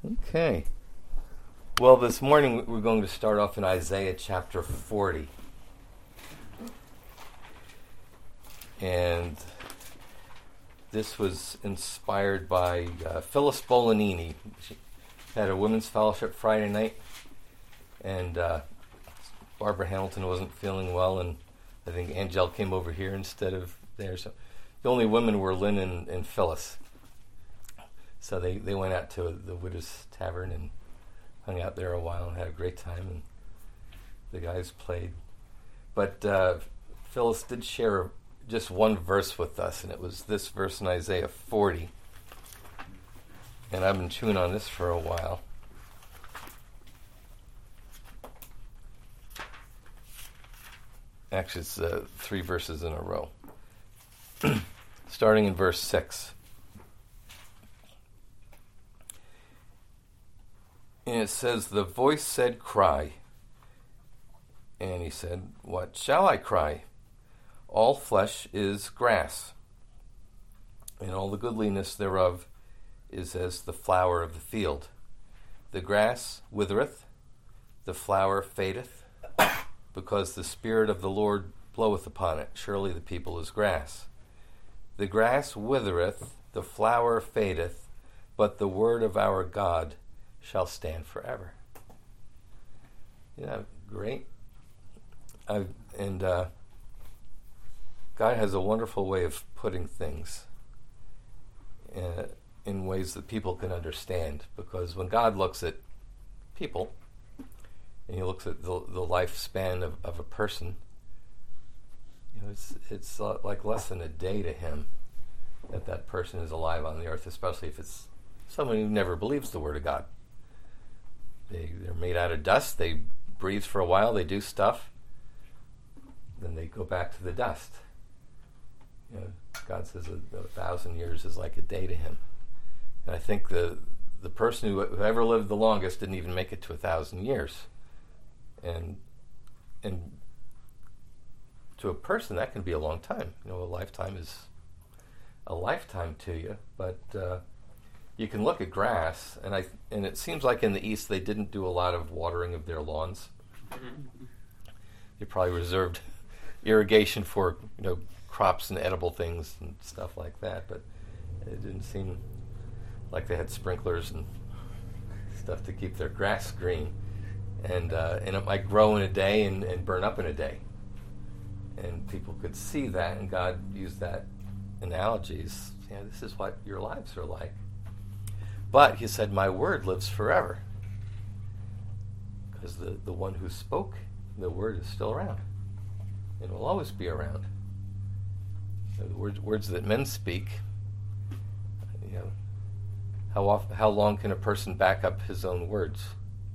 Okay. Well, this morning we're going to start off in Isaiah chapter 40. And this was inspired by Phyllis Bolanini. She had a women's fellowship Friday night, and Barbara Hamilton wasn't feeling well, and I think Angel came over here instead of there. So the only women were Lynn and Phyllis. So they went out to the Widow's Tavern and hung out there a while and had a great time, and the guys played. But Phyllis did share just one verse with us, and it was this verse in Isaiah 40. And I've been chewing on this for a while. Actually, it's 3 verses in a row. Starting in verse 6. And it says, "The voice said, 'Cry.' And he said, 'What shall I cry? All flesh is grass, and all the goodliness thereof is as the flower of the field. The grass withereth, the flower fadeth, because the Spirit of the Lord bloweth upon it. Surely the people is grass. The grass withereth, the flower fadeth, but the word of our God shall stand forever.'" Yeah, great. God has a wonderful way of putting things in ways that people can understand. Because when God looks at people, and He looks at the lifespan of a person, it's like less than a day to Him that person is alive on the earth, especially if it's someone who never believes the Word of God. They're made out of dust. They breathe for a while. They do stuff. Then they go back to the dust. God says 1,000 years is like a day to Him. And I think the person who ever lived the longest didn't even make it to 1,000 years. And to a person, that can be a long time. A lifetime is a lifetime to you. But you can look at grass, and it seems like in the East they didn't do a lot of watering of their lawns. They probably reserved irrigation for crops and edible things and stuff like that, but it didn't seem like they had sprinklers and stuff to keep their grass green. And it might grow in a day and burn up in a day. And people could see that, and God used that analogies. This is what your lives are like. But He said, "My word lives forever." Because the one who spoke the word is still around and will always be around. The words that men speak, how long can a person back up his own words?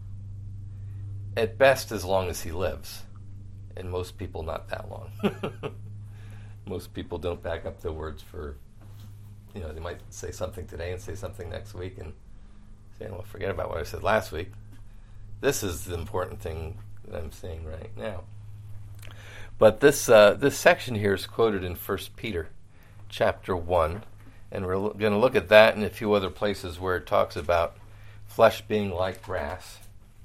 At best, as long as he lives. And most people, not that long. Most people don't back up their words for, they might say something today and say something next week and say, "Well, forget about what I said last week. This is the important thing that I'm saying right now." But this section here is quoted in 1 Peter chapter 1, and we're going to look at that and a few other places where it talks about flesh being like grass.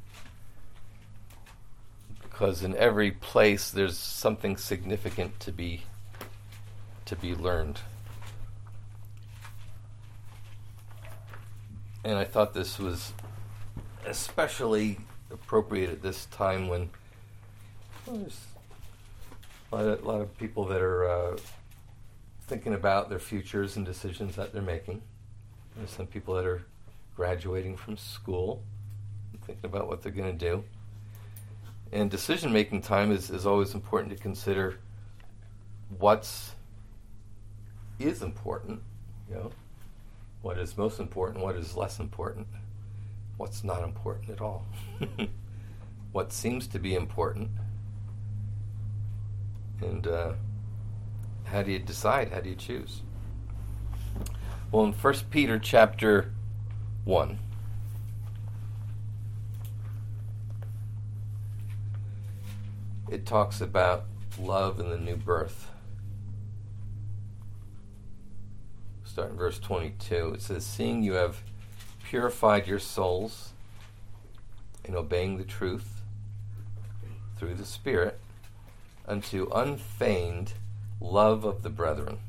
Because in every place there's something significant to be learned. And I thought this was especially appropriate at this time when there's a lot of people that are thinking about their futures and decisions that they're making. There's some people that are graduating from school and thinking about what they're going to do. And decision-making time is always important to consider what is important, what is most important, what is less important, what's not important at all, what seems to be important, and how do you decide, how do you choose? Well, in 1 Peter chapter 1, it talks about love and the new birth. Start in verse 22. It says, "Seeing you have purified your souls in obeying the truth through the Spirit unto unfeigned love of the brethren.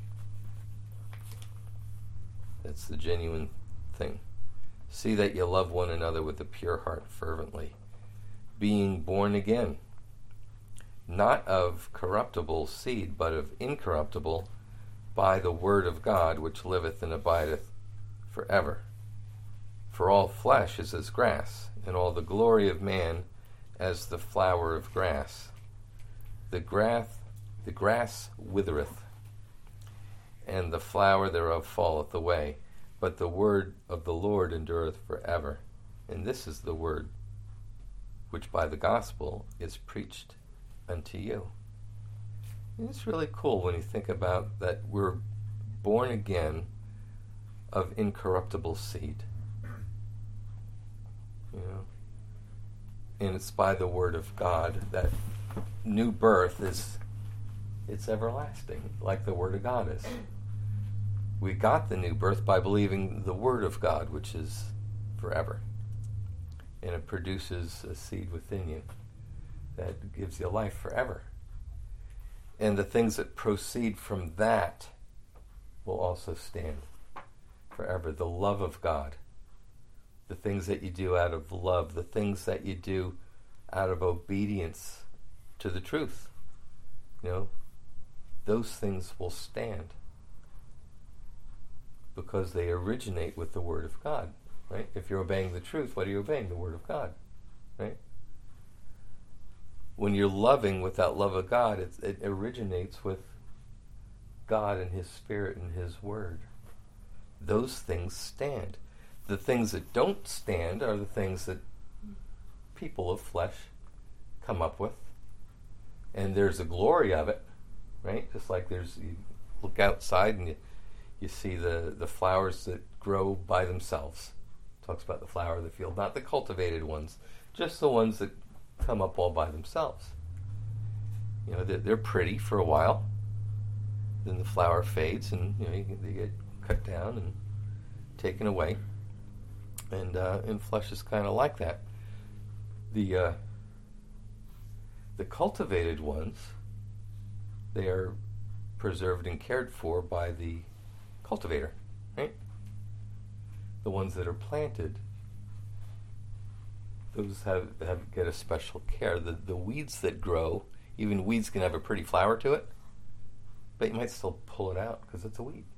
That's the genuine thing. See that you love one another with a pure heart fervently, being born again, not of corruptible seed, but of incorruptible, by the word of God, which liveth and abideth forever. For all flesh is as grass, and all the glory of man as the flower of grass. The grass withereth, and the flower thereof falleth away, but the word of the Lord endureth forever. And this is the word which by the gospel is preached unto you. And it's really cool when you think about that we're born again of incorruptible seed. You know? And it's by the word of God. That new birth it's everlasting, like the word of God is. We got the new birth by believing the word of God, which is forever. And it produces a seed within you that gives you life forever. And the things that proceed from that will also stand forever. The love of God, the things that you do out of love, the things that you do out of obedience to the truth, you know, those things will stand because they originate with the Word of God, right? If you're obeying the truth, what are you obeying? The Word of God, right? When you're loving with that love of God, it originates with God and His Spirit and His Word. Those things stand. The things that don't stand are the things that people of flesh come up with. And there's a glory of it, right? Just like you look outside and you see the flowers that grow by themselves. It talks about the flower of the field, not the cultivated ones, just the ones that come up all by themselves. You know, they're pretty for a while. Then the flower fades and, you know, they get cut down and taken away. And flesh is kind of like that. The cultivated ones, they are preserved and cared for by the cultivator, right? The ones that are planted, those get a special care. The weeds that grow, even weeds can have a pretty flower to it, but you might still pull it out because it's a weed.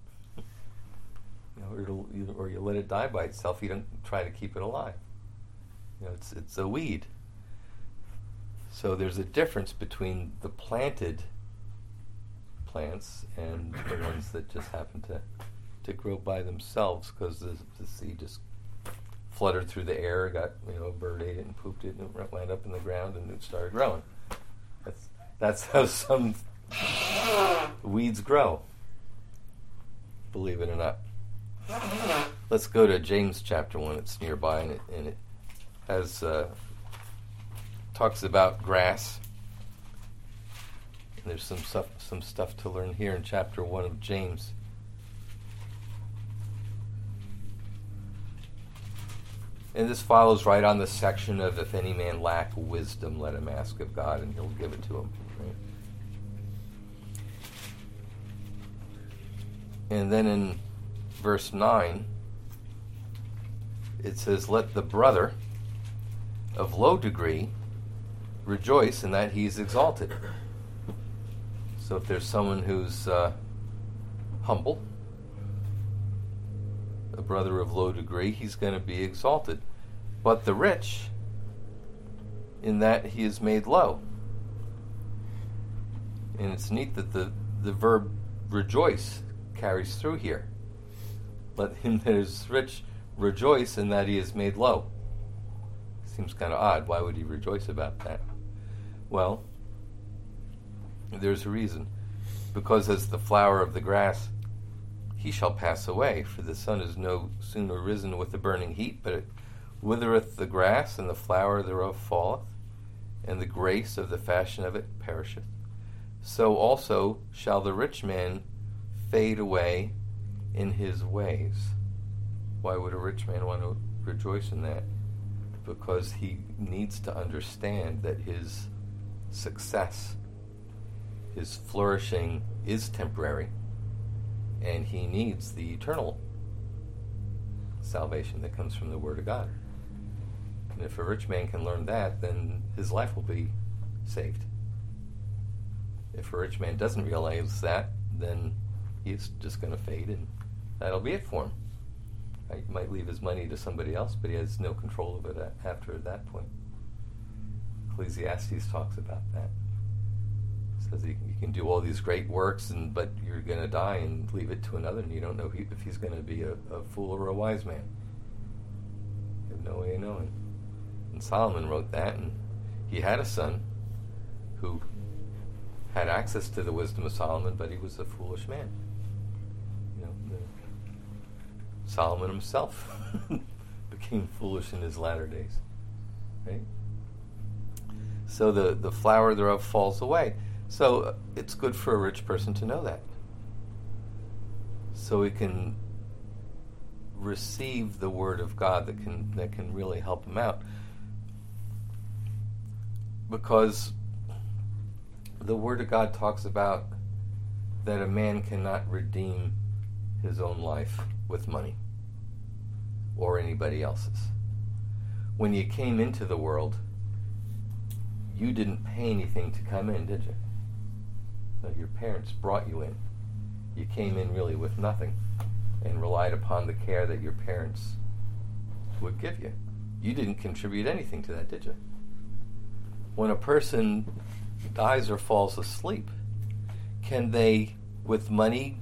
You know, or you let it die by itself. You don't try to keep it alive. You know, it's a weed. So there's a difference between the planted plants and the ones that just happen to grow by themselves because the seed just fluttered through the air, got, you know, a bird ate it and pooped it, and it landed up in the ground and it started growing. That's how some weeds grow, believe it or not. Let's go to James chapter 1. It's nearby, and it has talks about grass. And there's some stuff to learn here in chapter 1 of James. And this follows right on the section of if any man lack wisdom, let him ask of God, and He'll give it to him. Right? And then in verse 9, it says, let the brother of low degree rejoice in that he is exalted. So if there's someone who's humble, a brother of low degree, he's going to be exalted. But the rich, in that he is made low. And it's neat that the verb rejoice carries through here. Let him that is rich rejoice in that he is made low. Seems kind of odd. Why would he rejoice about that? Well, there's a reason. Because as the flower of the grass, he shall pass away. For the sun is no sooner risen with the burning heat, but it withereth the grass, and the flower thereof falleth, and the grace of the fashion of it perisheth. So also shall the rich man fade away in his ways. Why would a rich man want to rejoice in that, because he needs to understand that his success, his flourishing is temporary, and he needs the eternal salvation that comes from the Word of God. And if a rich man can learn that, then his life will be saved. If a rich man doesn't realize that, then he's just going to fade, and that'll be it for him. He might leave his money to somebody else, but he has no control of it after that point. Ecclesiastes talks about that. It says you can do all these great works, but you're going to die and leave it to another, and you don't know if he's going to be a fool or a wise man. You have no way of knowing. And Solomon wrote that, and he had a son who had access to the wisdom of Solomon, but he was a foolish man. Solomon himself became foolish in his latter days. Right? So the flower thereof falls away. So it's good for a rich person to know that, so he can receive the Word of God that can really help him out. Because the Word of God talks about that a man cannot redeem his own life with money or anybody else's. When you came into the world, you didn't pay anything to come in, did you? No, your parents brought you in. You came in really with nothing and relied upon the care that your parents would give you. You didn't contribute anything to that, did you? When a person dies or falls asleep, can they, with money,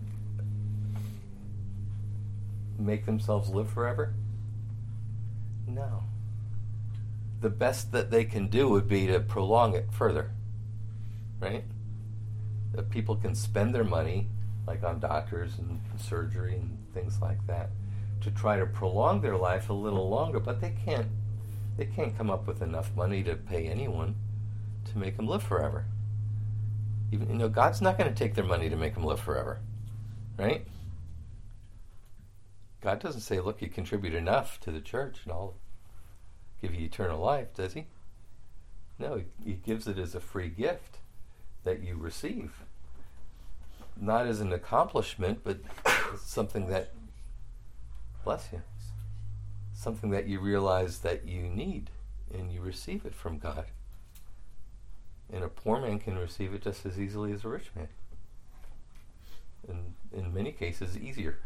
make themselves live forever? No. The best that they can do would be to prolong it further, right? That people can spend their money, like on doctors and surgery and things like that, to try to prolong their life a little longer, but they can't come up with enough money to pay anyone to make them live forever. Even, God's not going to take their money to make them live forever, right? God doesn't say, look, you contribute enough to the church and I'll give you eternal life, does he? No, he gives it as a free gift that you receive. Not as an accomplishment, but something that, bless you, something that you realize that you need, and you receive it from God. And a poor man can receive it just as easily as a rich man. And in many cases, easier.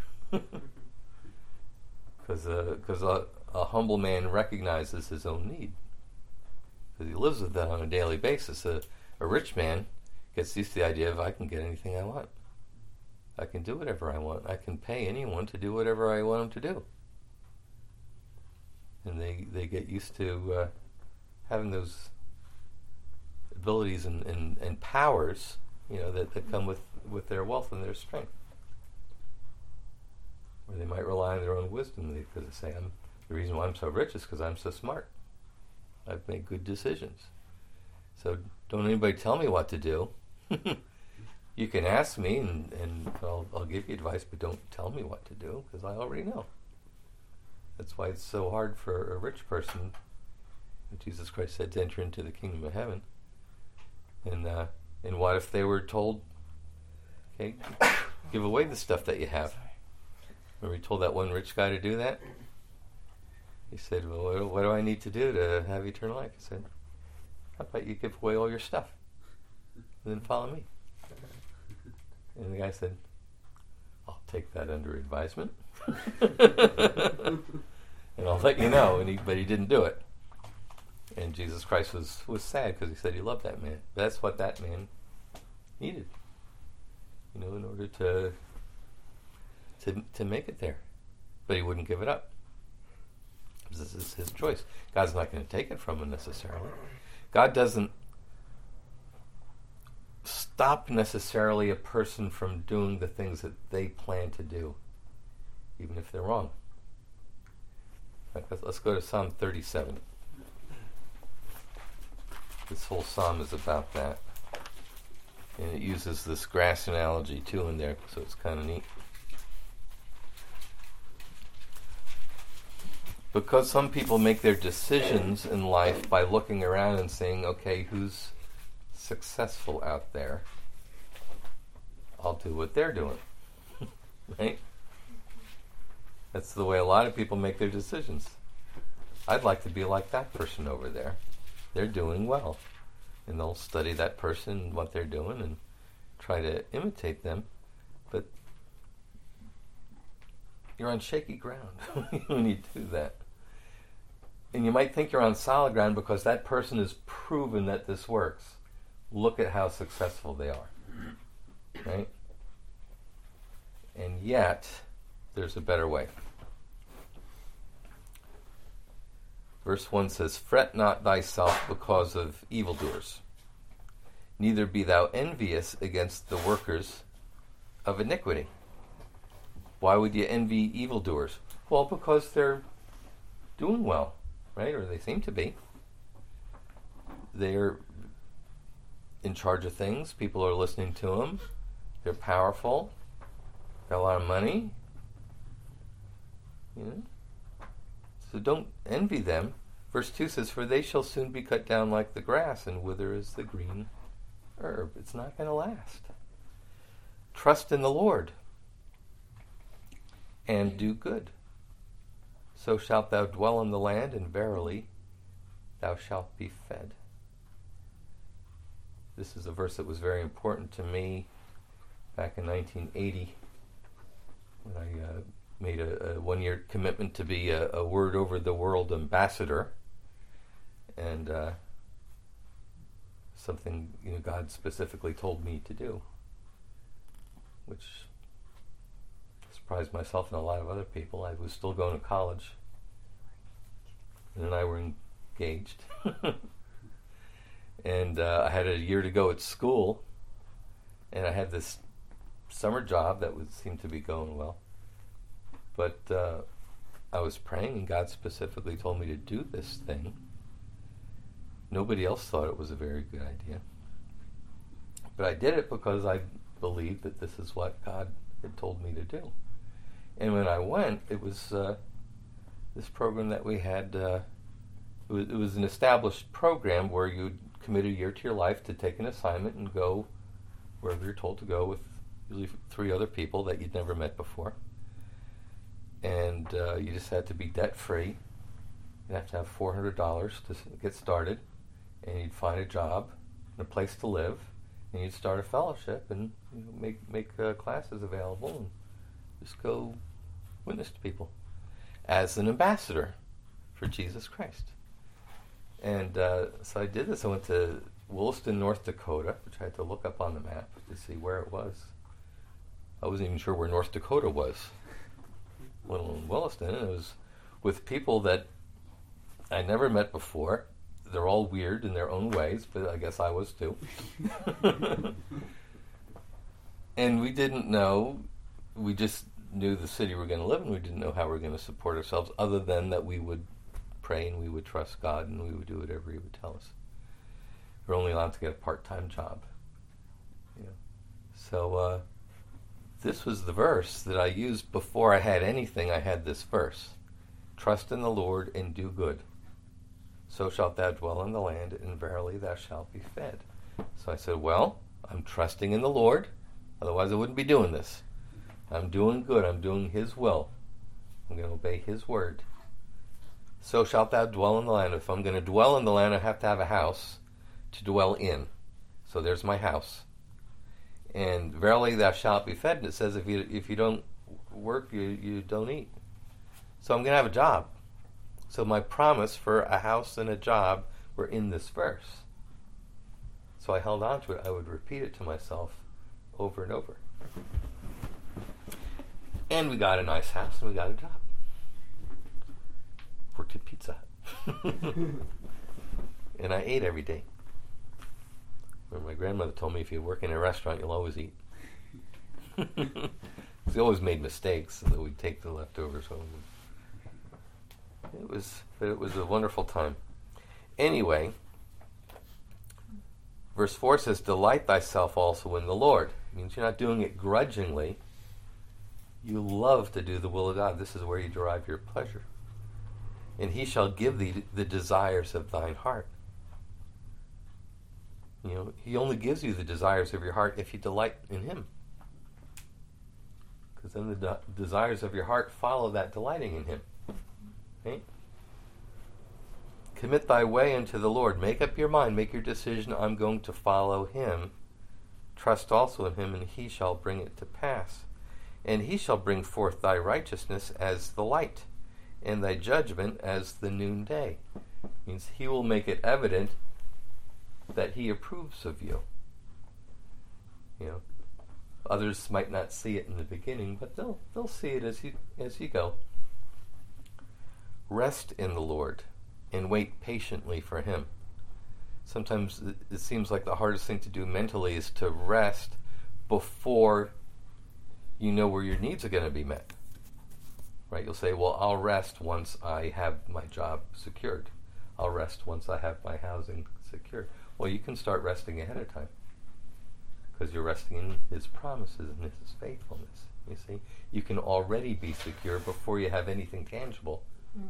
Because a humble man recognizes his own need, because he lives with that on a daily basis. A rich man gets used to the idea of, I can get anything I want. I can do whatever I want. I can pay anyone to do whatever I want them to do. And they get used to having those abilities and powers, that come with their wealth and their strength. Or they might rely on their own wisdom, because they say, the reason why I'm so rich is because I'm so smart. I've made good decisions. So don't anybody tell me what to do. You can ask me, and I'll give you advice, but don't tell me what to do, because I already know. That's why it's so hard for a rich person, Jesus Christ said, to enter into the kingdom of heaven. And what if they were told, okay, give away the stuff that you have? Remember he told that one rich guy to do that? He said, well, what do I need to do to have eternal life? He said, how about you give away all your stuff and then follow me? And the guy said, I'll take that under advisement. And I'll let you know. But he didn't do it. And Jesus Christ was sad, because he said he loved that man. That's what that man needed, in order to make it there. But he wouldn't give it up. This is his choice. God's not going to take it from him necessarily. God doesn't stop necessarily a person from doing the things that they plan to do, even if they're wrong. Let's go to Psalm 37. This whole psalm is about that. And it uses this grass analogy too in there, so it's kind of neat. Because some people make their decisions in life by looking around and saying, okay, who's successful out there? I'll do what they're doing. Right? That's the way a lot of people make their decisions. I'd like to be like that person over there. They're doing well. And they'll study that person and what they're doing and try to imitate them. But you're on shaky ground when you do that. And you might think you're on solid ground because that person has proven that this works. Look at how successful they are. Right? And yet, there's a better way. Verse 1 says, "Fret not thyself because of evildoers, neither be thou envious against the workers of iniquity." Why would you envy evildoers? Well, because they're doing well, right? Or they seem to be. They're in charge of things. People are listening to them. They're powerful. Got a lot of money. You know? So don't envy them. Verse 2 says, "For they shall soon be cut down like the grass, and wither as the green herb." It's not going to last. Trust in the Lord and do good. So shalt thou dwell in the land, and verily thou shalt be fed. This is a verse that was very important to me back in 1980 when I made a one-year commitment to be a Word Over the World ambassador, and something God specifically told me to do, which surprised myself and a lot of other people. I was still going to college, and I were engaged, and I had a year to go at school, and I had this summer job that seemed to be going well. But I was praying, and God specifically told me to do this thing. Nobody else thought it was a very good idea. But I did it because I believed that this is what God had told me to do. And when I went, it was this program that we had. It was an established program where you'd commit a year to your life to take an assignment and go wherever you're told to go with usually 3 other people that you'd never met before. And you just had to be debt-free. You'd have to have $400 to get started, and you'd find a job and a place to live, and you'd start a fellowship and make classes available and just go witness to people as an ambassador for Jesus Christ. And so I did this. I went to Williston, North Dakota, which I had to look up on the map to see where it was. I wasn't even sure where North Dakota was. Little in Williston, and it was with people that I never met before. They're all weird in their own ways, but I guess I was too. And we didn't know, we just knew the city we were going to live in. We didn't know how we were going to support ourselves, other than that we would pray and we would trust God and we would do whatever He would tell us. We're only allowed to get a part-time job. So this was the verse that I used before I had anything. I had this verse. "Trust in the Lord and do good. So shalt thou dwell in the land, and verily thou shalt be fed." So I said, well, I'm trusting in the Lord. Otherwise I wouldn't be doing this. I'm doing good. I'm doing His will. I'm going to obey His word. So shalt thou dwell in the land. If I'm going to dwell in the land, I have to have a house to dwell in. So there's my house. And verily thou shalt be fed. And it says if you don't work, you don't eat. So I'm going to have a job. So my promise for a house and a job were in this verse. So I held on to it. I would repeat it to myself over and over. And we got a nice house and we got a job. Worked at Pizza Hut. And I ate every day. My grandmother told me if you work in a restaurant, you'll always eat. She always made mistakes, so we'd take the leftovers home. It was a wonderful time. Anyway, verse 4 says, "Delight thyself also in the Lord." It means you're not doing it grudgingly. You love to do the will of God. This is where you derive your pleasure. and he shall give thee the desires of thine heart. He only gives you the desires of your heart if you delight in him. Because then the desires of your heart follow that delighting in him. Right? Commit thy way unto the Lord. Make up your mind. Make your decision. I'm going to follow him. Trust also in him, and he shall bring it to pass. And he shall bring forth thy righteousness as the light, and thy judgment as the noonday. Means he will make it evident that he approves of you. Others might not see it in the beginning, but they'll see it as you go. Rest in the Lord and wait patiently for him. Sometimes it seems like the hardest thing to do mentally is to rest before you know where your needs are going to be met. Right? You'll say, well, I'll rest once I have my job secured. I'll rest once I have my housing secured. Well, you can start resting ahead of time because you're resting in his promises and his faithfulness. You see, you can already be secure before you have anything tangible.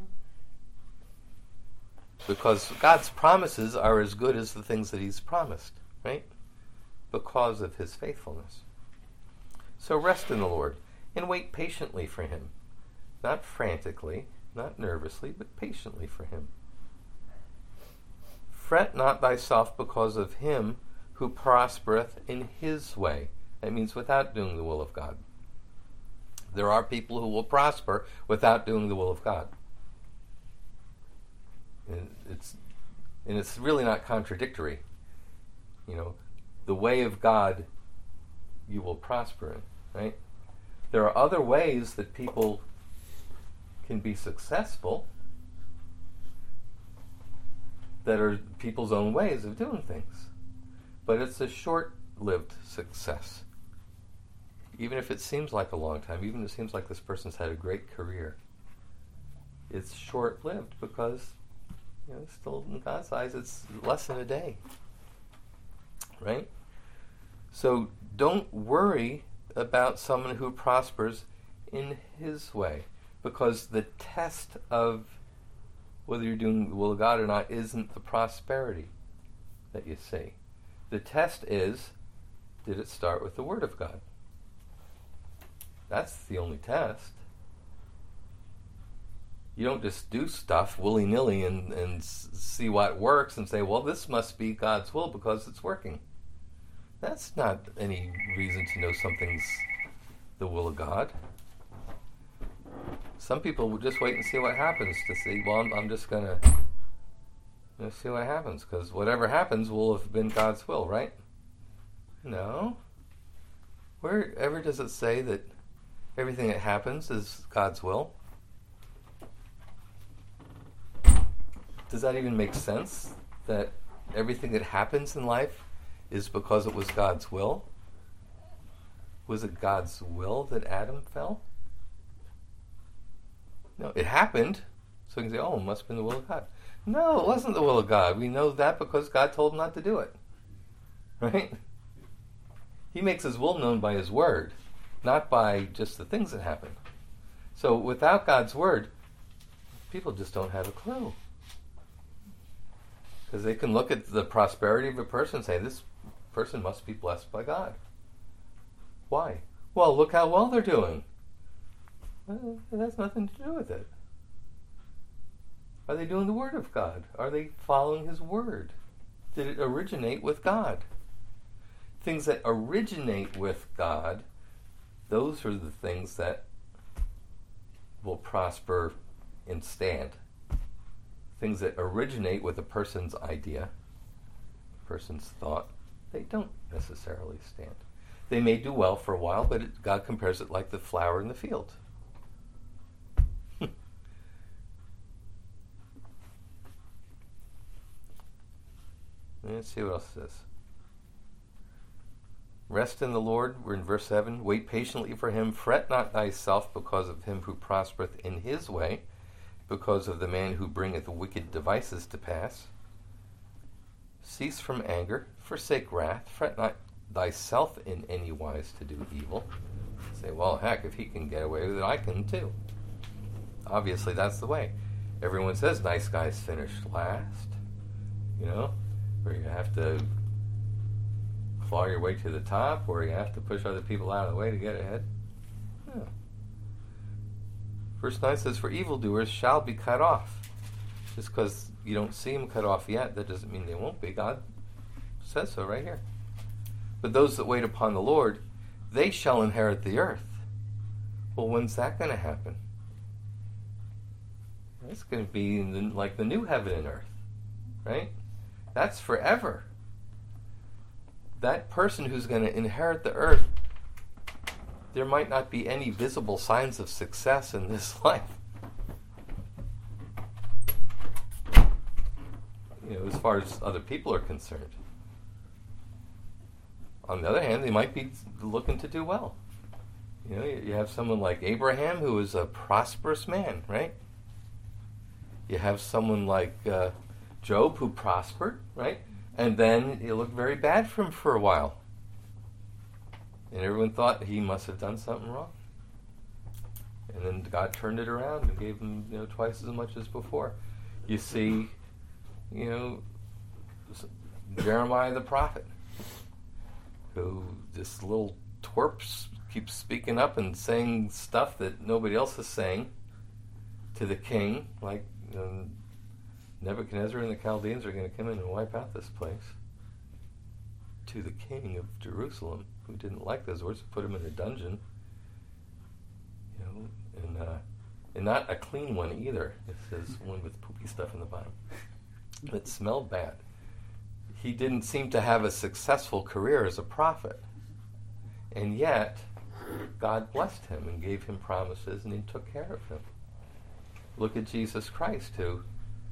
Because God's promises are as good as the things that he's promised, right? Because of his faithfulness. So rest in the Lord and wait patiently for him. Not frantically, not nervously, but patiently for him. Fret not thyself because of him who prospereth in his way. That means without doing the will of God. There are people who will prosper without doing the will of God. And it's really not contradictory. The way of God you will prosper in, right? There are other ways that people can be successful that are people's own ways of doing things. But it's a short-lived success. Even if it seems like a long time, even if it seems like this person's had a great career, it's short-lived because still in God's eyes, it's less than a day. Right? So don't worry about someone who prospers in his way, because the test of whether you're doing the will of God or not isn't the prosperity that you see. The test is, did it start with the Word of God? That's the only test. You don't just do stuff willy-nilly and see what works and say, well, this must be God's will because it's working. That's not any reason to know something's the will of God. Some people will just wait and see what happens to see, well, I'm just going to see what happens, because whatever happens will have been God's will, right? No. Wherever does it say that everything that happens is God's will? Does that even make sense? That everything that happens in life is because it was God's will? Was it God's will that Adam fell? No, it happened. So you can say, oh, it must have been the will of God. No, it wasn't the will of God. We know that because God told him not to do it. Right? He makes his will known by his word, not by just the things that happen. So without God's word, people just don't have a clue. Because they can look at the prosperity of a person and say, this person must be blessed by God. Why? Well, look how well they're doing. Well, it has nothing to do with it. Are they doing the Word of God? Are they following His Word? Did it originate with God? Things that originate with God, those are the things that will prosper and stand. Things that originate with a person's idea, a person's thought, they don't necessarily stand. They may do well for a while, but God compares it like the flower in the field. Let's see what else it says. Rest in the Lord, we're in verse 7. Wait patiently for him. Fret not thyself because of him who prospereth in his way, because of the man who bringeth wicked devices to pass. Cease from anger, forsake wrath, fret not thyself in any wise to do evil. Say, well, heck, if he can get away with it, I can too. Obviously, that's the way. Everyone says nice guys finish last, where you have to claw your way to the top, or you have to push other people out of the way to get ahead. Yeah. Verse 9 says, for evildoers shall be cut off. Just because you don't see them cut off yet, that doesn't mean they won't be. God says so right here. But those that wait upon the Lord, they shall inherit the earth. Well, when's that going to happen? It's going to be like the new heaven and earth, right? That's forever. That person who's going to inherit the earth, there might not be any visible signs of success in this life. As far as other people are concerned. On the other hand, they might be looking to do well. You have someone like Abraham, who is a prosperous man, right? You have someone like Job, who prospered, right? And then it looked very bad for him for a while. And everyone thought he must have done something wrong. And then God turned it around and gave him, twice as much as before. You see, Jeremiah the prophet, who this little twerp keeps speaking up and saying stuff that nobody else is saying to the king, like Nebuchadnezzar and the Chaldeans are going to come in and wipe out this place. To the king of Jerusalem, who didn't like those words, put him in a dungeon, and not a clean one either. It says one with poopy stuff in the bottom. It smelled bad. He didn't seem to have a successful career as a prophet. And yet, God blessed him and gave him promises, and he took care of him. Look at Jesus Christ, who,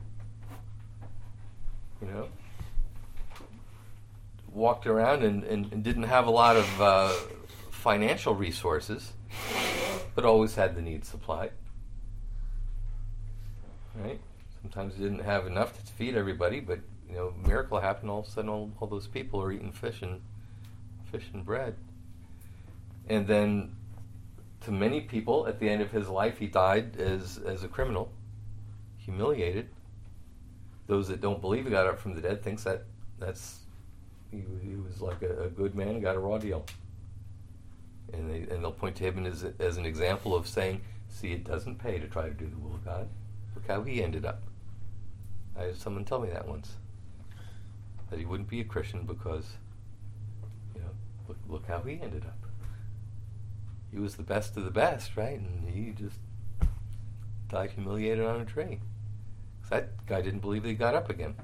walked around and didn't have a lot of financial resources, but always had the needs supplied. Right? Sometimes he didn't have enough to feed everybody, but a miracle happened. All of a sudden, all those people are eating fish and bread. And then, to many people, at the end of his life, he died as a criminal, humiliated. Those that don't believe he got up from the dead thinks he was like a good man and got a raw deal. And they'll point to him as an example of saying, see, it doesn't pay to try to do the will of God. Look how he ended up. I had someone tell me that once. That he wouldn't be a Christian because, look how he ended up. He was the best of the best, right? And he just died humiliated on a tree. That guy didn't believe that he got up again.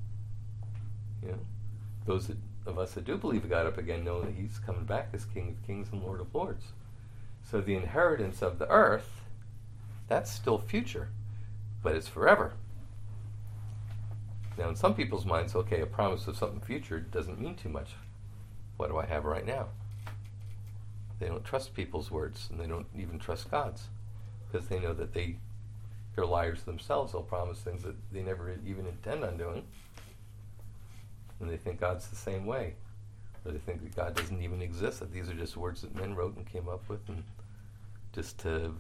Those of us that do believe he got up again know that he's coming back as King of Kings and Lord of Lords. So the inheritance of the earth, that's still future, but it's forever. Now, in some people's minds, okay, a promise of something future doesn't mean too much. What do I have right now? They don't trust people's words, and they don't even trust God's, because they know that they're liars themselves. They'll promise things that they never even intend on doing, and they think God's the same way, or they think that God doesn't even exist, that these are just words that men wrote and came up with, and just to,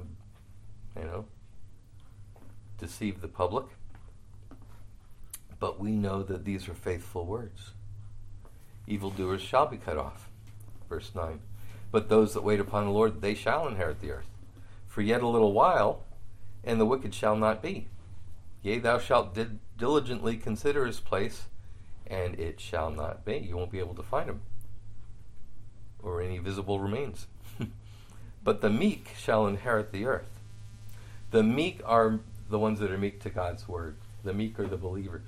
deceive the public. But we know that these are faithful words. Evildoers shall be cut off. Verse 9. But those that wait upon the Lord, they shall inherit the earth. For yet a little while, and the wicked shall not be. Yea, thou shalt diligently consider his place, and it shall not be. You won't be able to find him, or any visible remains. But the meek shall inherit the earth. The meek are the ones that are meek to God's word. The meek are the believers.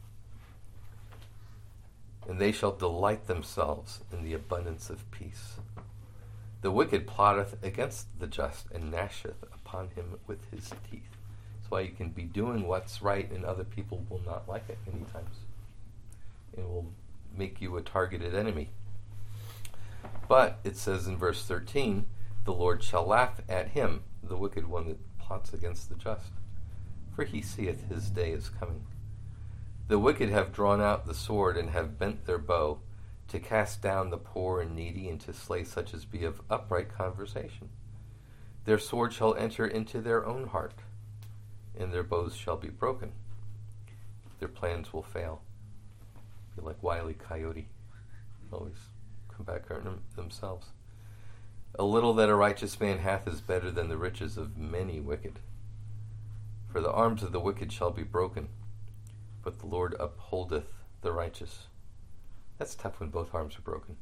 And they shall delight themselves in the abundance of peace. The wicked plotteth against the just, and gnasheth upon him with his teeth. That's why you can be doing what's right, and other people will not like it many times. It will make you a targeted enemy. But it says in verse 13, the Lord shall laugh at him, the wicked one that plots against the just, for he seeth his day is coming. The wicked have drawn out the sword, and have bent their bow, to cast down the poor and needy, and to slay such as be of upright conversation. Their sword shall enter into their own heart, and their bows shall be broken. Their plans will fail. They're like Wile E. Coyote. Always come back hurting themselves. A little that a righteous man hath is better than the riches of many wicked. For the arms of the wicked shall be broken, but the Lord upholdeth the righteous. That's tough when both arms are broken.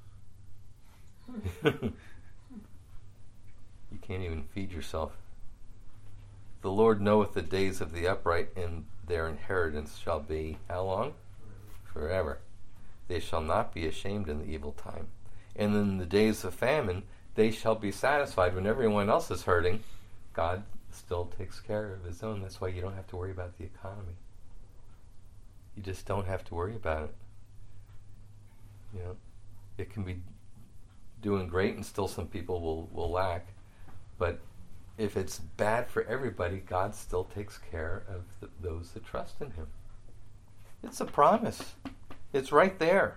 You can't even feed yourself. The Lord knoweth the days of the upright, and their inheritance shall be, how long? Forever. They shall not be ashamed in the evil time. And in the days of famine, they shall be satisfied. When everyone else is hurting, God still takes care of his own. That's why you don't have to worry about the economy. You just don't have to worry about it. You know, it can be doing great and still some people will lack. But if it's bad for everybody, God still takes care of those that trust in him. It's a promise. It's right there.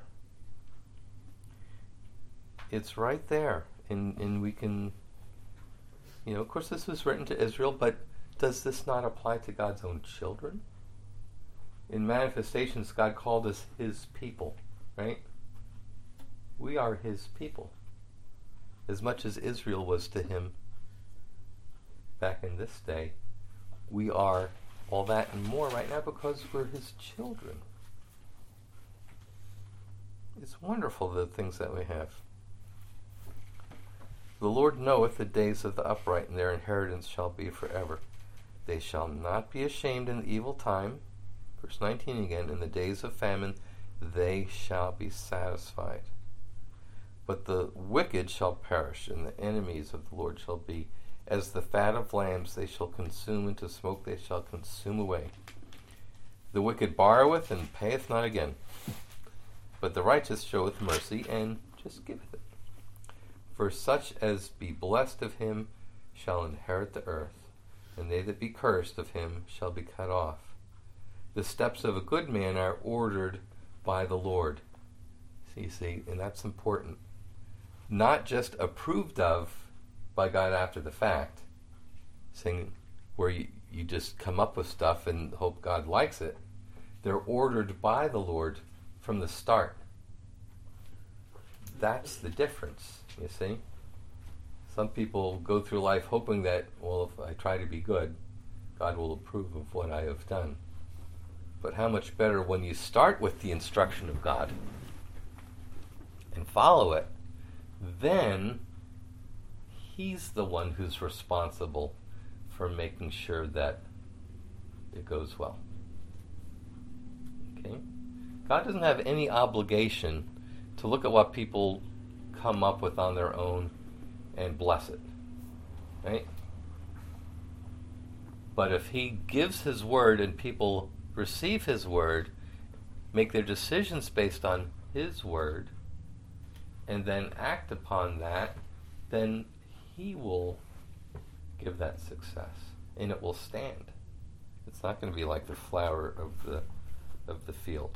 It's right there. And we can, of course this was written to Israel, but does this not apply to God's own children? In Manifestations, God called us his people, right? We are his people. As much as Israel was to him back in this day, we are all that and more right now because we're his children. It's wonderful, the things that we have. The Lord knoweth the days of the upright, and their inheritance shall be forever. They shall not be ashamed in the evil time. Verse 19 again, in the days of famine they shall be satisfied. But the wicked shall perish, and the enemies of the Lord shall be as the fat of lambs. They shall consume, into smoke they shall consume away. The wicked borroweth and payeth not again, but the righteous showeth mercy and just giveth it. For such as be blessed of him shall inherit the earth, and they that be cursed of him shall be cut off. The steps of a good man are ordered by the Lord. See, and that's important. Not just approved of by God after the fact, saying where you just come up with stuff and hope God likes it. They're ordered by the Lord from the start. That's the difference, you see. Some people go through life hoping that, well, if I try to be good, God will approve of what I have done. But how much better when you start with the instruction of God and follow it, then he's the one who's responsible for making sure that it goes well. Okay? God doesn't have any obligation to look at what people come up with on their own and bless it. Right? But if he gives his word and people receive his word, make their decisions based on his word, and then act upon that, then he will give that success, and it will stand. It's not going to be like the flower of the field.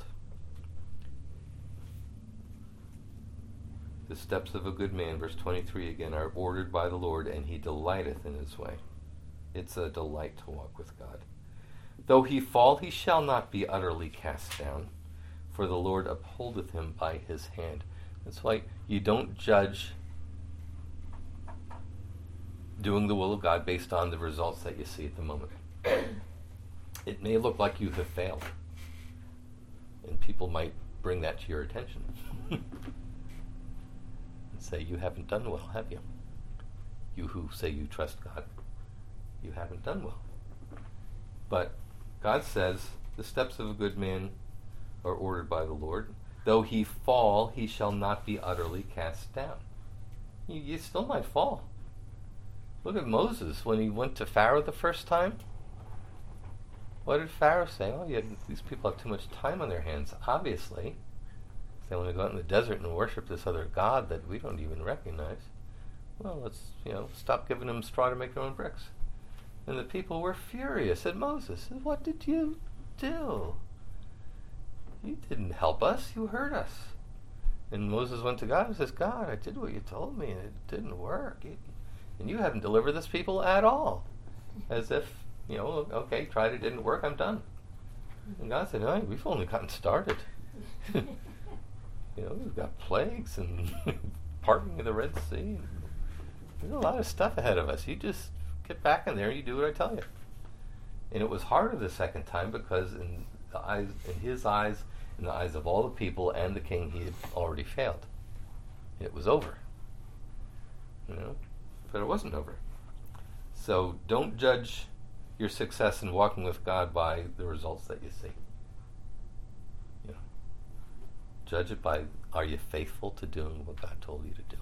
The steps of a good man, verse 23 again, are ordered by the Lord, and he delighteth in his way. It's a delight to walk with God. Though he fall, he shall not be utterly cast down, for the Lord upholdeth him by his hand. That's why you don't judge doing the will of God based on the results that you see at the moment. It may look like you have failed, and people might bring that to your attention and say, you haven't done well, have you? You who say you trust God, you haven't done well. But God says, the steps of a good man are ordered by the Lord. Though he fall, he shall not be utterly cast down. You still might fall. Look at Moses when he went to Pharaoh the first time. What did Pharaoh say? Oh, these people have too much time on their hands, obviously. They want to go out in the desert and worship this other god that we don't even recognize. Well, let's stop giving them straw to make their own bricks. And the people were furious at Moses. What did you do? You didn't help us. You hurt us. And Moses went to God and says, God, I did what you told me, and it didn't work. And you haven't delivered this people at all. As if Okay, tried it, didn't work, I'm done. And God said, "Hey, we've only gotten started. We've got plagues and parting of the Red Sea. There's a lot of stuff ahead of us. You just get back in there and you do what I tell you." And it was harder the second time because in his eyes, in the eyes of all the people and the king, he had already failed. It was over. But it wasn't over. So don't judge your success in walking with God by the results that you see. Judge it by, are you faithful to doing what God told you to do?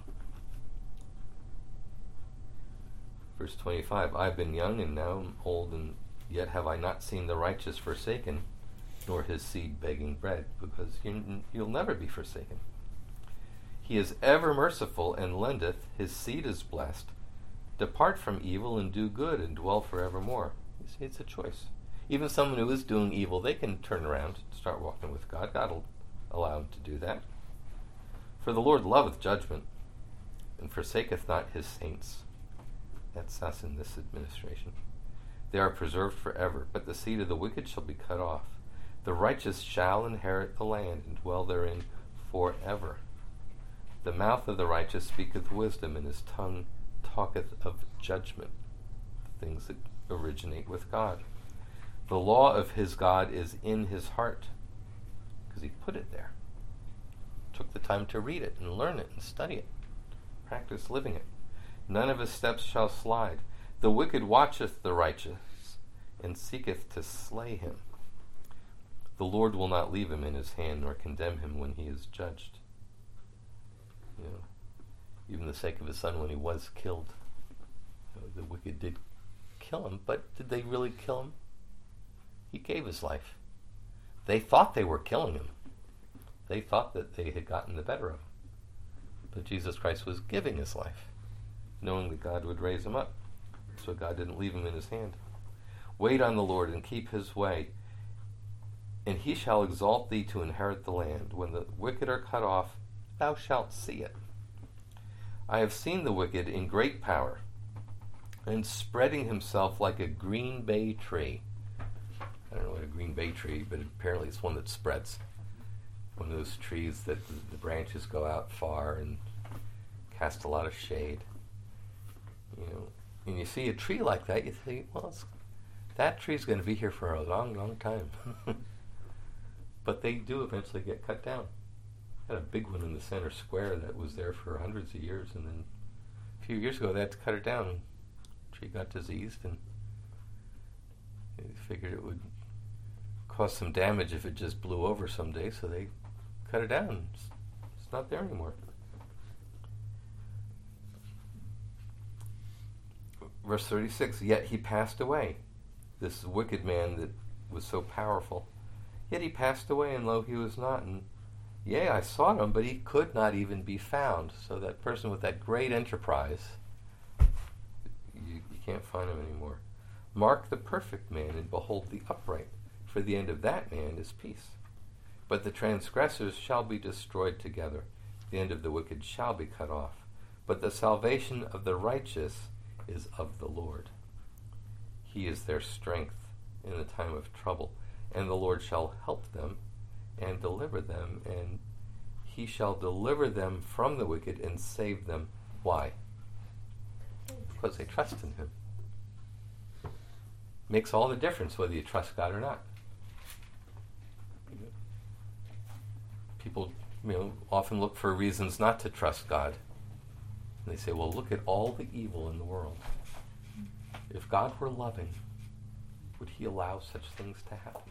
Verse 25, I've been young and now am old, and yet have I not seen the righteous forsaken, nor his seed begging bread, because you'll never be forsaken. He is ever merciful and lendeth, his seed is blessed. Depart from evil and do good and dwell forevermore. You see, it's a choice. Even someone who is doing evil, they can turn around and start walking with God. God will allow him to do that. For the Lord loveth judgment, and forsaketh not his saints. That's us in this administration. They are preserved forever, but the seed of the wicked shall be cut off. The righteous shall inherit the land, and dwell therein forever. The mouth of the righteous speaketh wisdom, and his tongue talketh of judgment, things that originate with God. The law of his God is in his heart, because he put it there. Took the time to read it and learn it and study it. Practice living it. None of his steps shall slide. The wicked watcheth the righteous, and seeketh to slay him. The Lord will not leave him in his hand, nor condemn him when he is judged. Even the sake of his son when he was killed. The wicked did kill him, but did they really kill him? He gave his life. They thought they were killing him. They thought that they had gotten the better of him. But Jesus Christ was giving his life, knowing that God would raise him up. So God didn't leave him in his hand. Wait on the Lord and keep his way, and he shall exalt thee to inherit the land. When the wicked are cut off, thou shalt see it. I have seen the wicked in great power, and spreading himself like a green bay tree. I don't know what a green bay tree, but apparently it's one that spreads. One of those trees that the branches go out far and cast a lot of shade. And you see a tree like that, you think, well, that tree's going to be here for a long, long time. But they do eventually get cut down. Had a big one in the center square that was there for hundreds of years, and then a few years ago they had to cut it down. The tree got diseased, and they figured it would cause some damage if it just blew over someday, so they cut it down. It's not there anymore. Verse 36, yet he passed away. This wicked man that was so powerful. Yet he passed away, and lo, he was not. And yea, I sought him, but he could not even be found. So that person with that great enterprise, you can't find him anymore. Mark the perfect man, and behold the upright, for the end of that man is peace. But the transgressors shall be destroyed together. The end of the wicked shall be cut off. But the salvation of the righteous is of the Lord. He is their strength in the time of trouble. And the Lord shall help them and deliver them, and he shall deliver them from the wicked and save them. Why? Because they trust in him. Makes all the difference whether you trust God or not. People, often look for reasons not to trust God. And they say, well, look at all the evil in the world. If God were loving, would he allow such things to happen?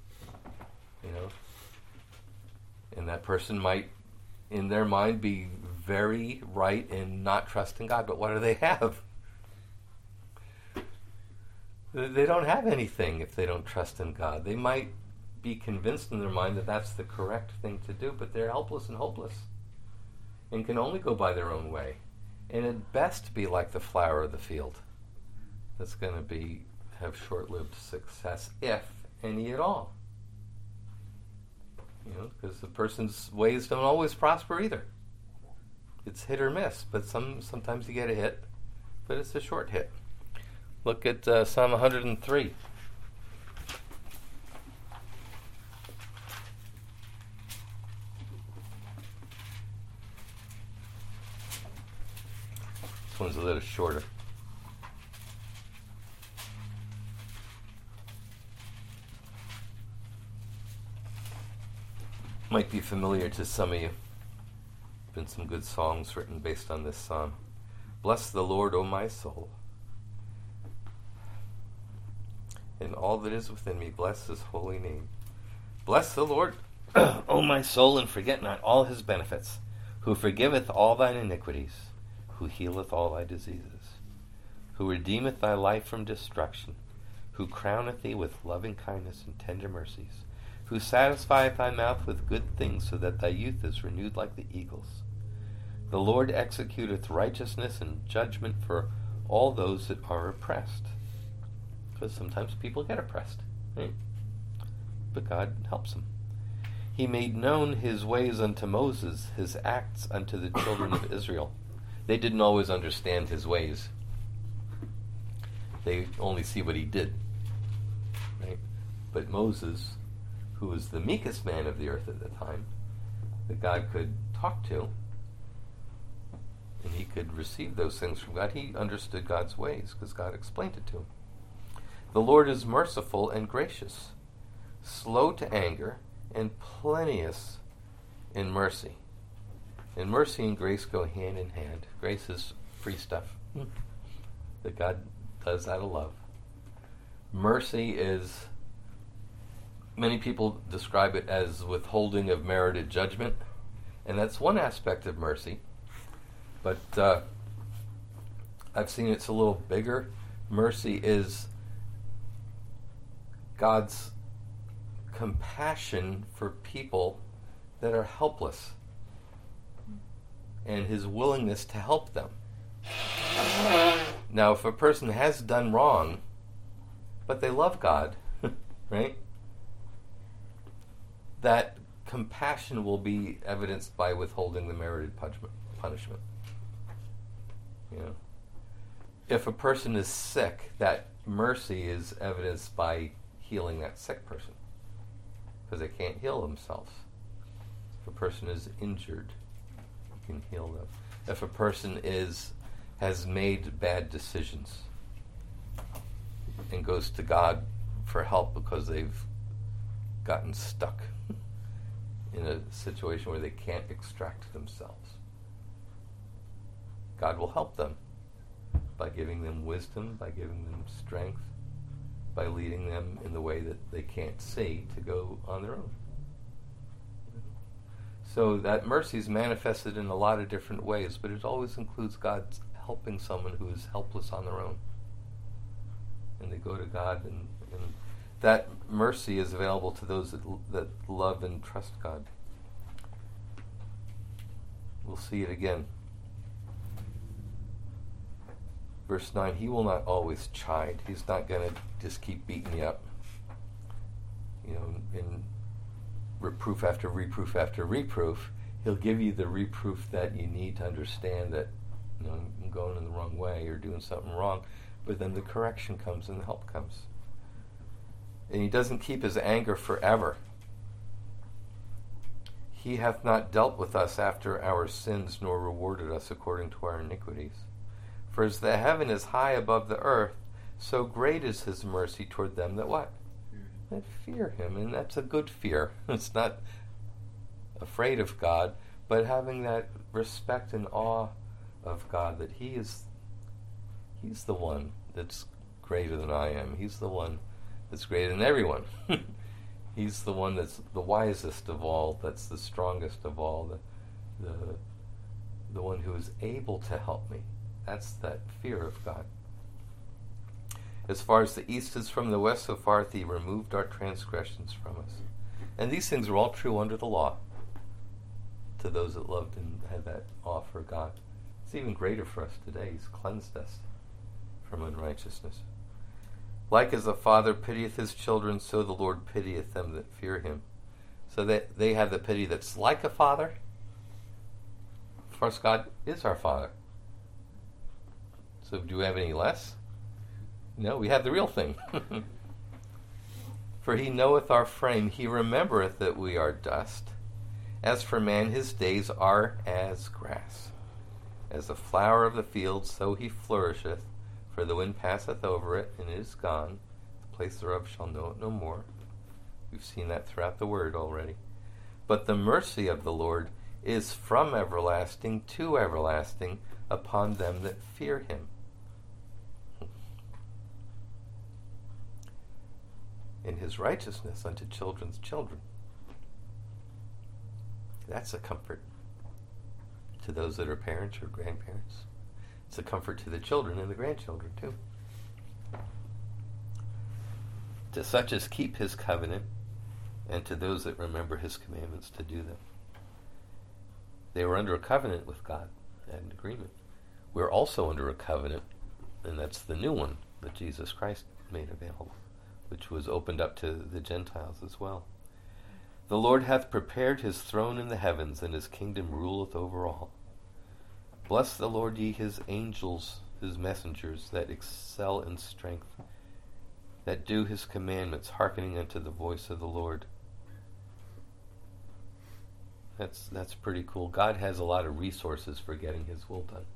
And that person might, in their mind, be very right in not trusting God, but what do they have? They don't have anything if they don't trust in God. They might be convinced in their mind that that's the correct thing to do, but they're helpless and hopeless and can only go by their own way. And at best be like the flower of the field that's going to have short-lived success, if any at all. Because the person's ways don't always prosper either. It's hit or miss, but sometimes you get a hit, but it's a short hit. Look at Psalm 103. This one's a little shorter. Might be familiar to some of you. Been some good songs written based on this psalm. Bless the Lord, O my soul, and all that is within me, bless his holy name. Bless the Lord, O my soul, and forget not all his benefits, who forgiveth all thine iniquities, who healeth all thy diseases, who redeemeth thy life from destruction, who crowneth thee with loving kindness and tender mercies, who satisfieth thy mouth with good things, so that thy youth is renewed like the eagles. The Lord executeth righteousness and judgment for all those that are oppressed. Because sometimes people get oppressed, right? But God helps them. He made known his ways unto Moses, his acts unto the children of Israel. They didn't always understand his ways. They only see what he did, right? But Moses, who was the meekest man of the earth at the time, that God could talk to, and he could receive those things from God. He understood God's ways because God explained it to him. The Lord is merciful and gracious, slow to anger, and plenteous in mercy. And mercy and grace go hand in hand. Grace is free stuff that God does out of love. Mercy is, many people describe it as withholding of merited judgment, and that's one aspect of mercy. But I've seen it's a little bigger. Mercy is God's compassion for people that are helpless and his willingness to help them. Now, if a person has done wrong, but they love God, right? That compassion will be evidenced by withholding the merited punishment. You know, if a person is sick, that mercy is evidenced by healing that sick person, because they can't heal themselves. If a person is injured, you can heal them. If a person has made bad decisions and goes to God for help because they've gotten stuck in a situation where they can't extract themselves, God will help them by giving them wisdom, by giving them strength, by leading them in the way that they can't see to go on their own. So that mercy is manifested in a lot of different ways, but it always includes God helping someone who is helpless on their own. And they go to God, and that mercy is available to those that love and trust God. We'll see it again. Verse 9, he will not always chide. He's not going to just keep beating you up. You know, in reproof after reproof after reproof, he'll give you the reproof that you need to understand that, you know, I'm going in the wrong way or doing something wrong. But then the correction comes and the help comes. And he doesn't keep his anger forever. He hath not dealt with us after our sins, nor rewarded us according to our iniquities. For as the heaven is high above the earth, so great is his mercy toward them that what? That fear him. And that's a good fear. It's not afraid of God, but having that respect and awe of God, that he's the one that's greater than I am. He's the one that's greater than everyone. He's the one that's the wisest of all, that's the strongest of all, the one who is able to help me. That's that fear of God. As far as the east is from the west, so far hath he removed our transgressions from us. And these things are all true under the law to those that loved and had that awe for God. It's even greater for us today. He's cleansed us from unrighteousness. Like as the Father pitieth his children, so the Lord pitieth them that fear him. So that they have the pity that's like a father. Of course, God is our Father. So do we have any less? No, we have the real thing. For he knoweth our frame, he remembereth that we are dust. As for man, his days are as grass. As the flower of the field, so he flourisheth. For the wind passeth over it, and it is gone. The place thereof shall know it no more. We've seen that throughout the word already. But the mercy of the Lord is from everlasting to everlasting upon them that fear him. In his righteousness unto children's children. That's a comfort to those that are parents or grandparents. It's a comfort to the children and the grandchildren too. To such as keep his covenant, and to those that remember his commandments to do them. They were under a covenant with God, had an agreement. We're also under a covenant, and that's the new one that Jesus Christ made available, which was opened up to the Gentiles as well. The Lord hath prepared his throne in the heavens, and his kingdom ruleth over all. Bless the Lord, ye his angels, his messengers, that excel in strength, that do his commandments, hearkening unto the voice of the Lord. That's pretty cool. God has a lot of resources for getting his will done.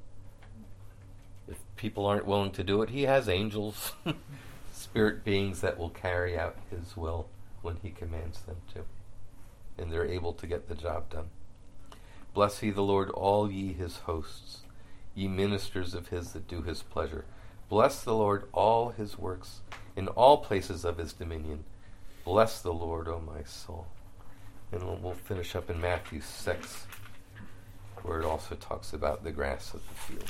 If people aren't willing to do it, he has angels, spirit beings that will carry out his will when he commands them to. And they're able to get the job done. Bless ye the Lord, all ye his hosts, ye ministers of his that do his pleasure. Bless the Lord, all his works, in all places of his dominion. Bless the Lord, O my soul. And we'll finish up in Matthew 6, where it also talks about the grass of the field.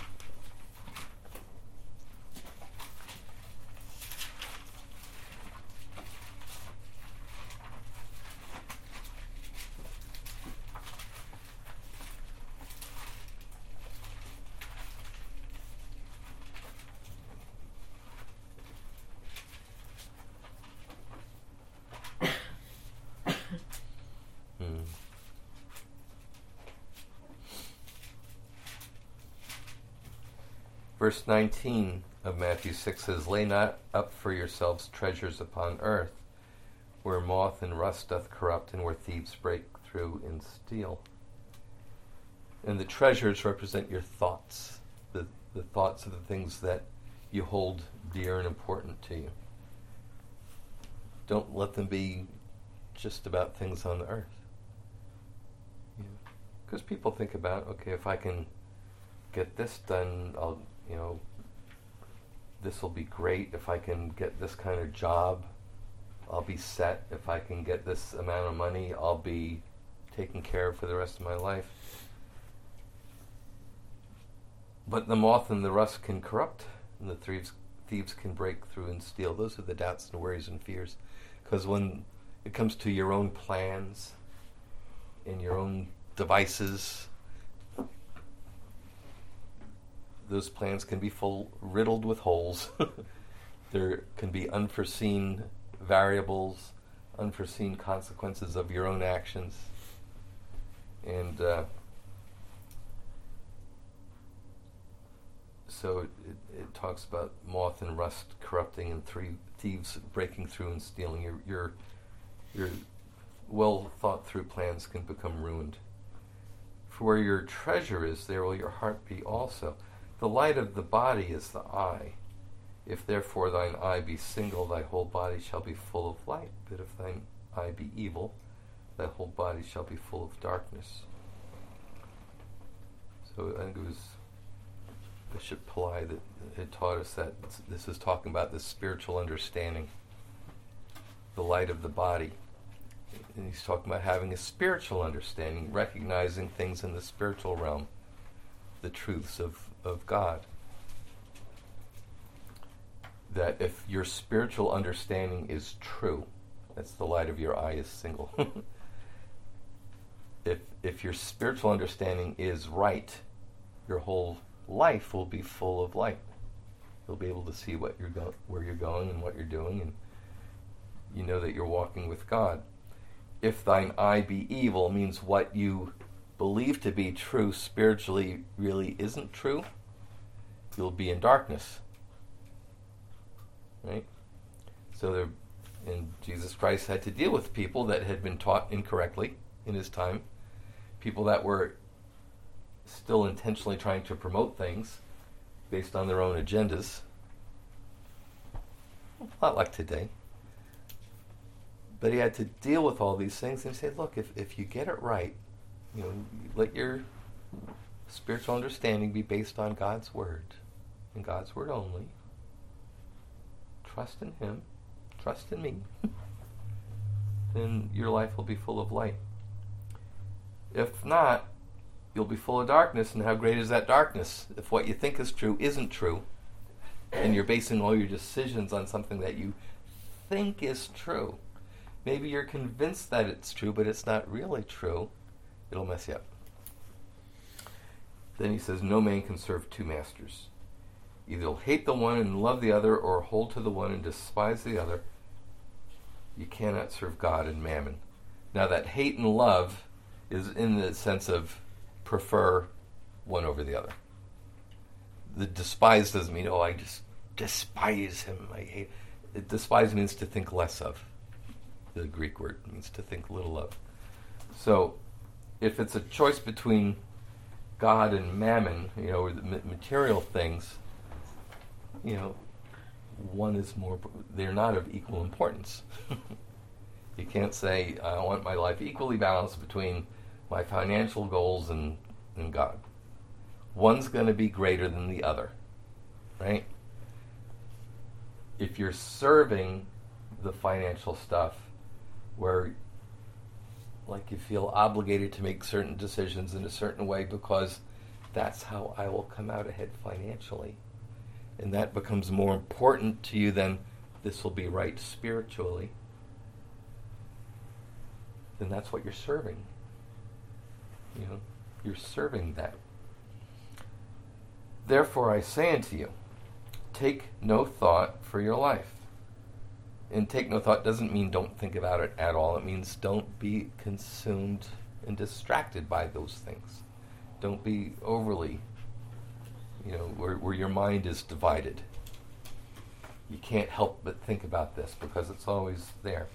Verse 19 of Matthew 6 says, Lay not up for yourselves treasures upon earth, where moth and rust doth corrupt, and where thieves break through and steal. And the treasures represent your thoughts, the thoughts of the things that you hold dear and important to you. Don't let them be just about things on the earth. Because people think about, okay, if I can get this done, this will be great. If I can get this kind of job, I'll be set. If I can get this amount of money, I'll be taken care of for the rest of my life. But the moth and the rust can corrupt, and the thieves can break through and steal. Those are the doubts and worries and fears. Because when it comes to your own plans and your own devices, those plans can be riddled with holes. There can be unforeseen variables, unforeseen consequences of your own actions. And so it talks about moth and rust corrupting and thieves breaking through and stealing. Your well thought through plans can become ruined. For where your treasure is, there will your heart be also. The light of the body is the eye. If therefore thine eye be single, thy whole body shall be full of light. But if thine eye be evil, thy whole body shall be full of darkness. So I think it was Bishop Pillai that had taught us that this is talking about this spiritual understanding, the light of the body. And he's talking about having a spiritual understanding, recognizing things in the spiritual realm, the truths of God. That if your spiritual understanding is true, that's the light of your eye is single. If your spiritual understanding is right, your whole life will be full of light. You'll be able to see where you're going and what you're doing, and you know that you're walking with God. If thine eye be evil means what you believe to be true spiritually really isn't true. You'll be in darkness. right? So and Jesus Christ had to deal with people that had been taught incorrectly in his time, people that were still intentionally trying to promote things based on their own agendas. A lot like today. But he had to deal with all these things, and he said, look, if you get it right, let your spiritual understanding be based on God's word, and God's word only. Trust in him, trust in me, then your life will be full of light. If not, you'll be full of darkness, and how great is that darkness if what you think is true isn't true, and you're basing all your decisions on something that you think is true. Maybe you're convinced that it's true, but it's not really true. It'll mess you up. Then he says, no man can serve two masters. Either he'll hate the one and love the other, or hold to the one and despise the other. You cannot serve God and mammon. Now that hate and love is in the sense of prefer one over the other. The despise doesn't mean, I just despise him. I hate. Despise means to think less of. The Greek word means to think little of. So, if it's a choice between God and mammon, or the material things, one is more. They're not of equal importance. You can't say I want my life equally balanced between my financial goals and God. One's going to be greater than the other, right? If you're serving the financial stuff, where you feel obligated to make certain decisions in a certain way because that's how I will come out ahead financially, and that becomes more important to you than this will be right spiritually, then that's what you're serving. You're serving that. Therefore I say unto you, take no thought for your life. And take no thought doesn't mean don't think about it at all. It means don't be consumed and distracted by those things. Don't be overly, where your mind is divided. You can't help but think about this because it's always there.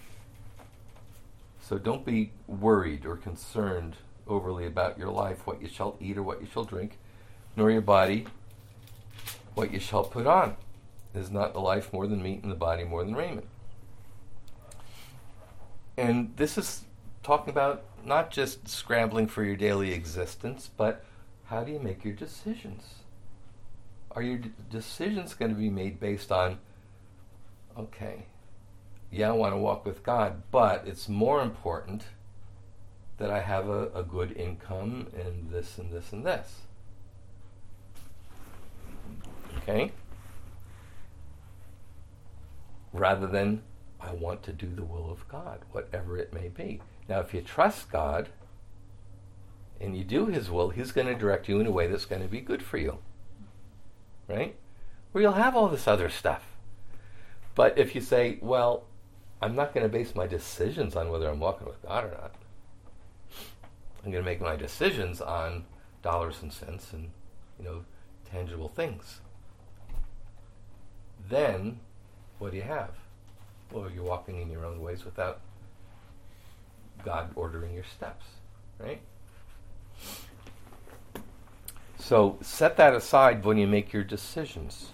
So don't be worried or concerned overly about your life, what you shall eat or what you shall drink, nor your body, what you shall put on. Is not the life more than meat and the body more than raiment? And this is talking about not just scrambling for your daily existence, but how do you make your decisions? Are your decisions going to be made based on, I want to walk with God, but it's more important that I have a good income and this and this and this. Okay? Rather than, I want to do the will of God, whatever it may be. Now, if you trust God and you do his will, he's going to direct you in a way that's going to be good for you. Right? Where you'll have all this other stuff. But if you say, I'm not going to base my decisions on whether I'm walking with God or not. I'm going to make my decisions on dollars and cents and, tangible things. Then, what do you have? Well, you're walking in your own ways without God ordering your steps, right? So set that aside when you make your decisions.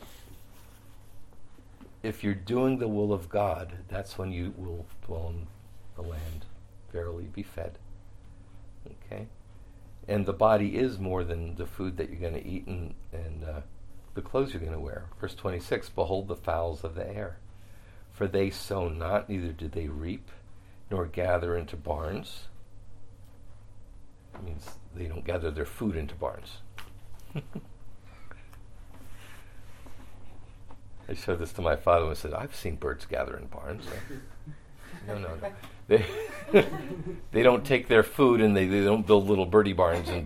If you're doing the will of God, that's when you will dwell in the land, verily be fed. Okay? And the body is more than the food that you're going to eat and the clothes you're going to wear. Verse 26, behold the fowls of the air. For they sow not, neither do they reap, nor gather into barns. It means they don't gather their food into barns. I showed this to my father and said, I've seen birds gather in barns. No. They don't take their food and they don't build little birdie barns and,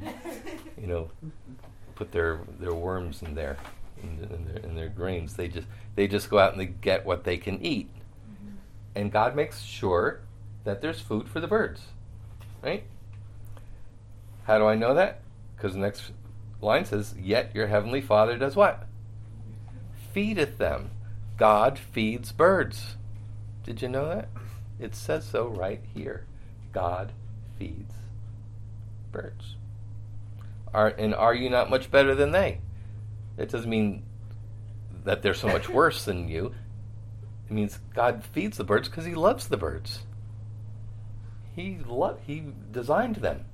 put their worms in there. And their grains. They just go out and they get what they can eat. And God makes sure that there's food for the birds. Right? How do I know that? Because the next line says, yet your heavenly Father does what? Feedeth them. God feeds birds. Did you know that? It says so right here. God feeds birds. Are you not much better than they? It doesn't mean that they're so much worse than you. It means God feeds the birds because he loves the birds. He designed them.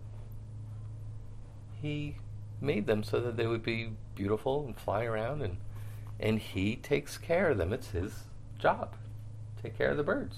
He made them so that they would be beautiful and fly around, and he takes care of them. It's his job. Take care of the birds.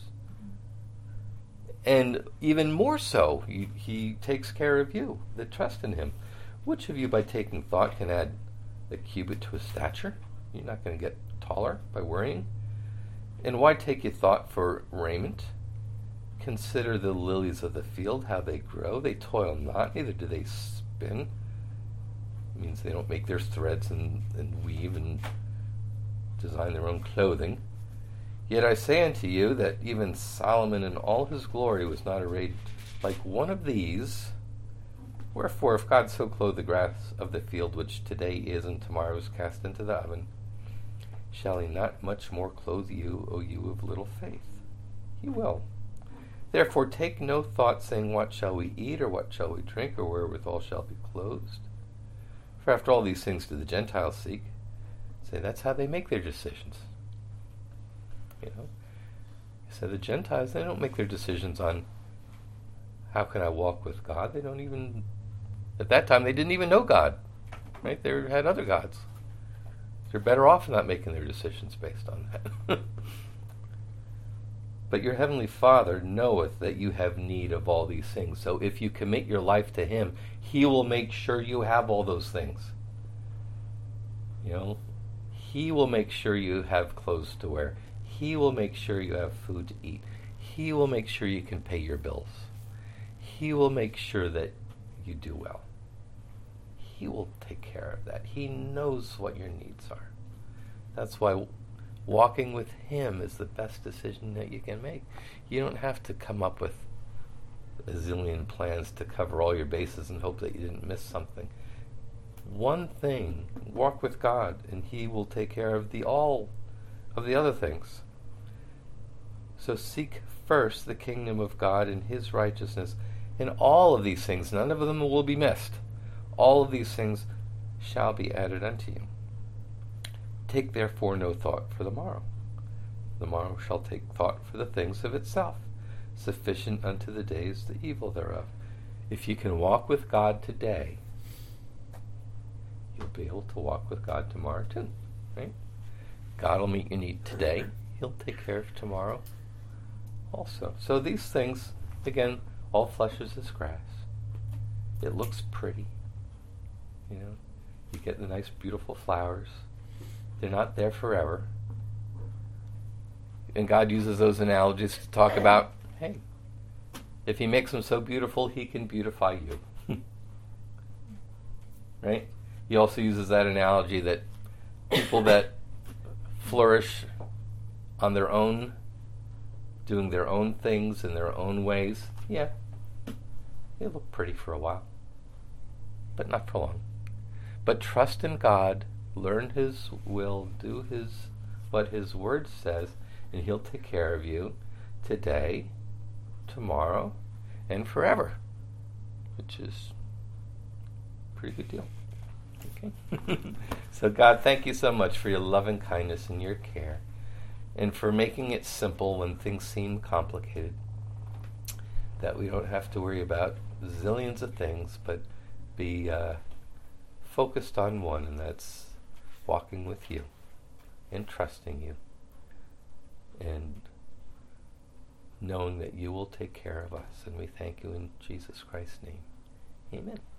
And even more so, he takes care of you that trust in him. Which of you, by taking thought, can add a cubit to his stature? You're not going to get taller by worrying. And why take you thought for raiment? Consider the lilies of the field, how they grow. They toil not, neither do they spin. It means they don't make their threads and weave and design their own clothing. Yet I say unto you that even Solomon in all his glory was not arrayed like one of these. Wherefore, if God so clothe the grass of the field, which today is and tomorrow is cast into the oven, shall he not much more clothe you, O you of little faith? He will. Therefore take no thought, saying, what shall we eat, or what shall we drink, or wherewithal shall be clothed? For after all these things do the Gentiles seek. Say, that's how they make their decisions. So the Gentiles, they don't make their decisions on how can I walk with God. They don't even, at that time, they didn't even know God. Right? They had other gods. They're better off not making their decisions based on that. But your heavenly Father knoweth that you have need of all these things. So if you commit your life to him, he will make sure you have all those things. He will make sure you have clothes to wear. He will make sure you have food to eat. He will make sure you can pay your bills. He will make sure that you do well. He will take care of that. He knows what your needs are. That's why walking with him is the best decision that you can make. You don't have to come up with a zillion plans to cover all your bases and hope that you didn't miss something. One thing, walk with God, and he will take care of all of the other things. So seek first the kingdom of God and his righteousness, and all of these things, none of them will be missed. All of these things shall be added unto you. Take therefore no thought for the morrow. The morrow shall take thought for the things of itself. Sufficient unto the day is the evil thereof. If you can walk with God today, you'll be able to walk with God tomorrow too. Right? God will meet your need today. He'll take care of tomorrow also. So these things, again, all flesh is as grass. It looks pretty. You get the nice, beautiful flowers. They're not there forever. And God uses those analogies to talk about, hey, if he makes them so beautiful, he can beautify you. Right? He also uses that analogy that people that flourish on their own, doing their own things in their own ways, yeah, they look pretty for a while, but not for long. But trust in God, learn his will, do what his word says, and he'll take care of you today, tomorrow, and forever, which is a pretty good deal. Okay. So God, thank you so much for your loving kindness and your care, and for making it simple when things seem complicated, that we don't have to worry about zillions of things, but be focused on one, and that's walking with you and trusting you and knowing that you will take care of us. And we thank you in Jesus Christ's name. Amen.